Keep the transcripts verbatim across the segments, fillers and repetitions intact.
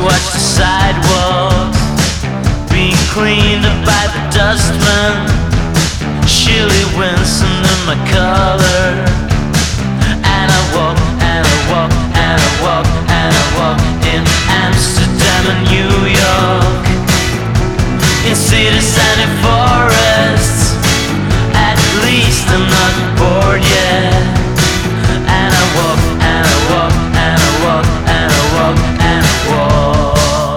watch the sidewalks being cleaned up by the dustman. Shirley Winston in my color. And I walk, and I walk, and I walk, and I walk in Amsterdam and New York, in cities and in forests. At least I'm not bored yet. And I walk, and I walk, and I walk, and I walk, and I walk.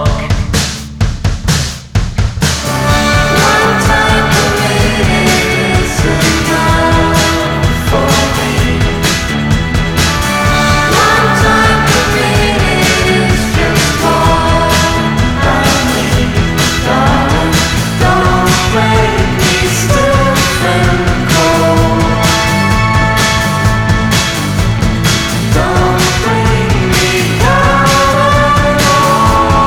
One time parade is enough for me. One time parade is just one by me. Darling, don't make me stiff and cold. Don't bring me down at all.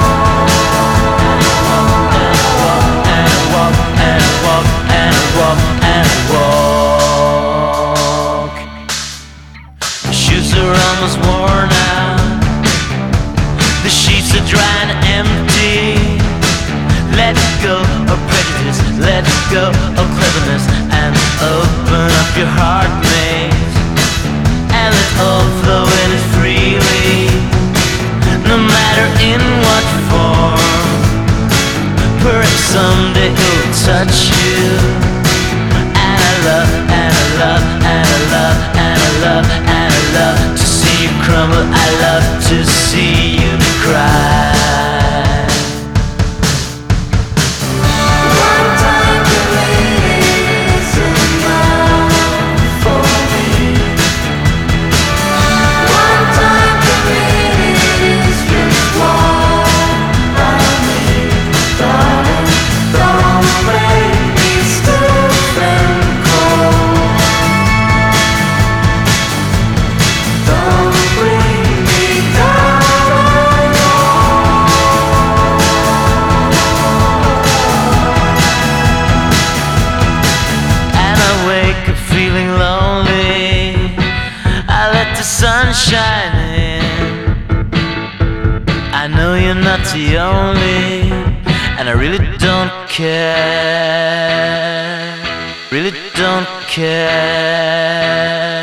And I walk, and I walk, and I walk, and I walk. My shoes are almost worn out. The sheets are dry and empty. Let go of prejudice, let go of cleverness, and open up your heart, mate, and let all flow in it freely, no matter in what form. Perhaps someday it will touch you. And I love, and I love, and I love, and I love, and I love to see you crumble. I love to see you cry. One time parade is enough for me. One time parade is just one by me. Darling, don't make me stiff and cold. Don't bring me down at all. And I wake up feeling lonely. I let the sun shine in. I know you're not the only, and I really don't care. Really don't care.